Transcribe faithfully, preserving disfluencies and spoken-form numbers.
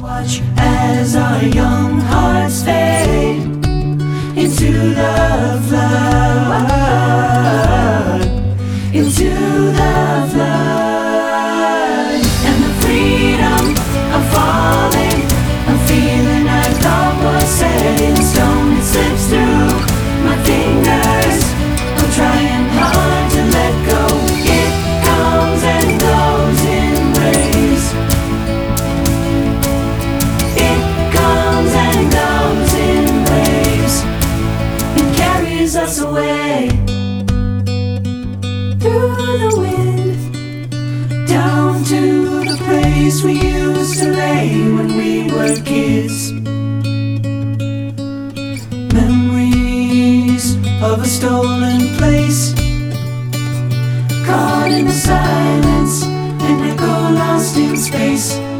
Watch as our young hearts fade into the flood, into the flood. And the freedom of falling, a feeling I thought was set in stone, it slips through my fingers. I'm trying hard to let go. It comes and goes in waves. It comes and goes in waves. It carries us away through the wind, down to the place we used to lay when we were kids. Memories of a stolen place, caught in the silence, an echo lost in space.